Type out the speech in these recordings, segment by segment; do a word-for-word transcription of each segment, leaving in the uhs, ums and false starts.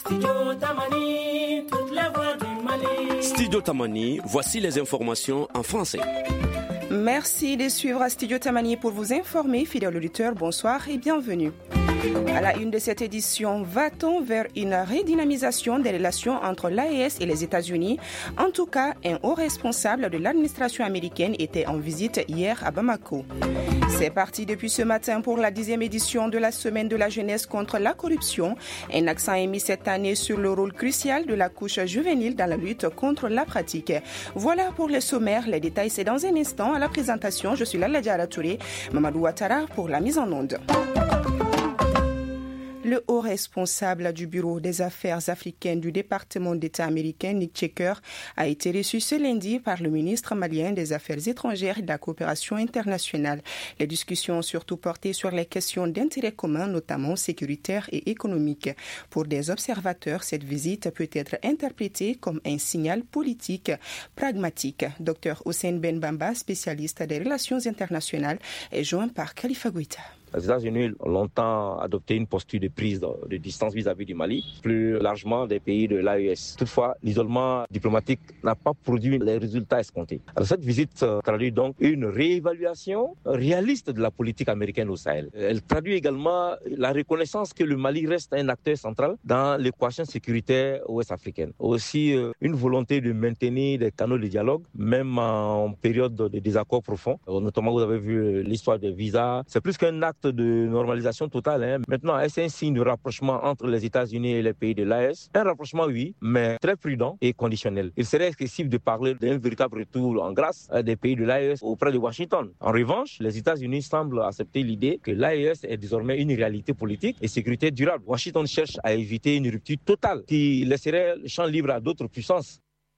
Studio Tamani, toute la voix du Mali. Studio Tamani, voici les informations en français. Merci de suivre Studio Tamani pour vous informer. Fidèles auditeurs, bonsoir et bienvenue. À la une de cette édition, va-t-on vers une redynamisation des relations entre l'A E S et les États-Unis? En tout cas, un haut responsable de l'administration américaine était en visite hier à Bamako. C'est parti depuis ce matin pour la dixième édition de la Semaine de la jeunesse contre la corruption. Un accent est mis cette année sur le rôle crucial de la couche juvénile dans la lutte contre la pratique. Voilà pour les sommaires. Les détails, c'est dans un instant. À la présentation, je suis Lala Diara Touré, Mamadou Ouattara pour la mise en onde. Le haut responsable du Bureau des affaires africaines du département d'État américain, Nick Checker, a été reçu ce lundi par le ministre malien des Affaires étrangères et de la coopération internationale. Les discussions ont surtout porté sur les questions d'intérêt commun, notamment sécuritaires et économiques. Pour des observateurs, cette visite peut être interprétée comme un signal politique pragmatique. Docteur Hossein Ben Bamba, spécialiste des relations internationales, est joint par Khalifa Goïta. Les États-Unis ont longtemps adopté une posture de prise de distance vis-à-vis du Mali, plus largement des pays de l'A E S. Toutefois, l'isolement diplomatique n'a pas produit les résultats escomptés. Alors, cette visite traduit donc une réévaluation réaliste de la politique américaine au Sahel. Elle traduit également la reconnaissance que le Mali reste un acteur central dans l'équation sécuritaire ouest-africaine. Aussi, une volonté de maintenir des canaux de dialogue, même en période de désaccord profond. Notamment, vous avez vu l'histoire des visas. C'est plus qu'un acte de normalisation totale. Hein. Maintenant, est-ce un signe de rapprochement entre les États-Unis et les pays de l'A E S? Un rapprochement, oui, mais très prudent et conditionnel. Il serait excessif de parler d'un véritable retour en grâce des pays de l'A E S auprès de Washington. En revanche, les États-Unis semblent accepter l'idée que l'A E S est désormais une réalité politique et sécurité durable. Washington cherche à éviter une rupture totale qui laisserait le champ libre à d'autres puissances.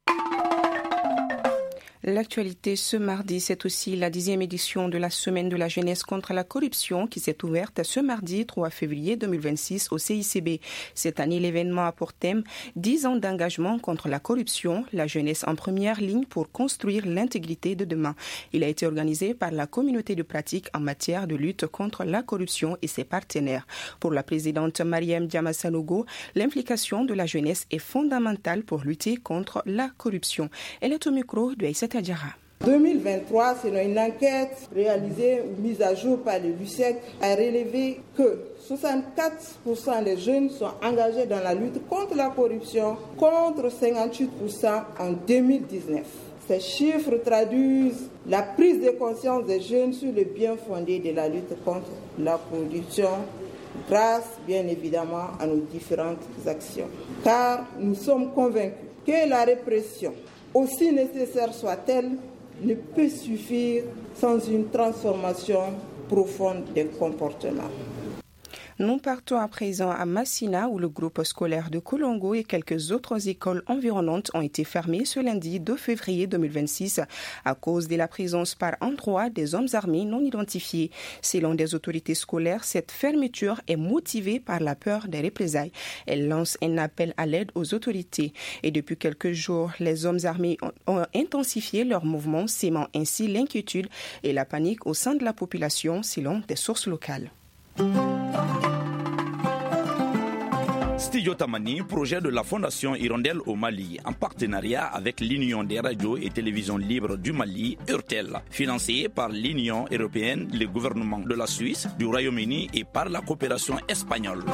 L'actualité ce mardi, c'est aussi la dixième édition de la Semaine de la jeunesse contre la corruption qui s'est ouverte ce mardi trois février deux mille vingt-six au C I C B. Cette année, l'événement a pour thème dix ans d'engagement contre la corruption, la jeunesse en première ligne pour construire l'intégrité de demain. Il a été organisé par la communauté de pratique en matière de lutte contre la corruption et ses partenaires. Pour la présidente Mariam Diama-Sanogo, l'implication de la jeunesse est fondamentale pour lutter contre la corruption. Elle est au micro de Aïssata deux mille vingt-trois, selon une enquête réalisée ou mise à jour par le Lucec, a relevé que soixante-quatre pour cent des jeunes sont engagés dans la lutte contre la corruption, contre cinquante-huit pour cent en deux mille dix-neuf. Ces chiffres traduisent la prise de conscience des jeunes sur le bien fondé de la lutte contre la corruption, grâce bien évidemment à nos différentes actions. Car nous sommes convaincus que la répression, aussi nécessaire soit-elle, ne peut suffire sans une transformation profonde des comportements. Nous partons à présent à Massina où le groupe scolaire de Kolongo et quelques autres écoles environnantes ont été fermées ce lundi deux février deux mille vingt-six à cause de la présence par endroits des hommes armés non identifiés. Selon des autorités scolaires, cette fermeture est motivée par la peur des représailles. Elle lance un appel à l'aide aux autorités. Et depuis quelques jours, les hommes armés ont intensifié leurs mouvements, sémant ainsi l'inquiétude et la panique au sein de la population, selon des sources locales. Studio Tamani, projet de la Fondation Hirondelle au Mali, en partenariat avec l'Union des radios et télévisions libres du Mali, URTEL, financé par l'Union européenne, le gouvernement de la Suisse, du Royaume-Uni et par la coopération espagnole.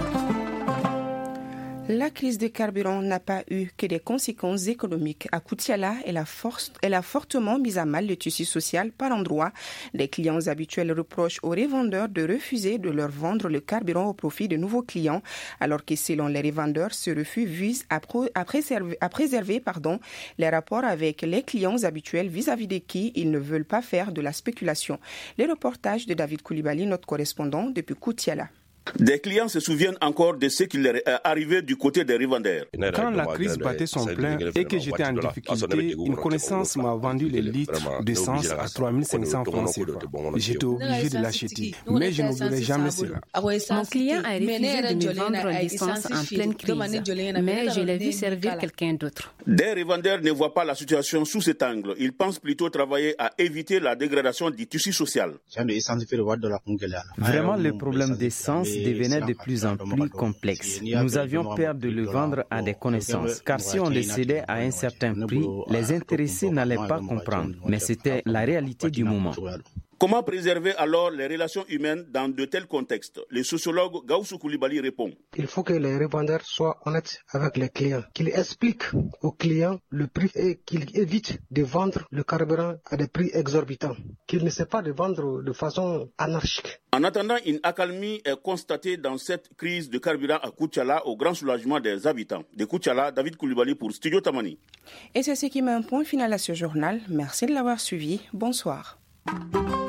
La crise de carburant n'a pas eu que des conséquences économiques. À Koutiala, elle a, force, elle a fortement mis à mal le tissu social par endroits. Des clients habituels reprochent aux revendeurs de refuser de leur vendre le carburant au profit de nouveaux clients, alors que selon les revendeurs, ce refus vise à, pro, à préserver, à préserver pardon, les rapports avec les clients habituels vis-à-vis de qui ils ne veulent pas faire de la spéculation. Le reportage de David Koulibaly, notre correspondant depuis Koutiala. Des clients se souviennent encore de ce qui leur est arrivé du côté des revendeurs. Quand la crise battait son plein et que j'étais en difficulté, une connaissance m'a vendu les litres d'essence à trois mille cinq cents francs C F A. J'étais obligé de l'acheter, mais je n'oublierai jamais cela. Mon client a refusé de me vendre l'essence en pleine crise, mais je l'ai vu servir quelqu'un d'autre. Des revendeurs ne voient pas la situation sous cet angle. Ils pensent plutôt travailler à éviter la dégradation du tissu social. Vraiment, le problème d'essence devenait de plus en plus complexe. Nous avions peur de le vendre à des connaissances, car si on le cédait à un certain prix, les intéressés n'allaient pas comprendre. Mais c'était la réalité du moment. Comment préserver alors les relations humaines dans de tels contextes? Le sociologue Gaussou Koulibaly répond. Il faut que les revendeurs soient honnêtes avec les clients, qu'ils expliquent aux clients le prix et qu'ils évitent de vendre le carburant à des prix exorbitants, qu'ils ne savent pas de vendre de façon anarchique. En attendant, une accalmie est constatée dans cette crise de carburant à Koutiala au grand soulagement des habitants. De Koutiala, David Koulibaly pour Studio Tamani. Et c'est ce qui met un point final à ce journal. Merci de l'avoir suivi. Bonsoir.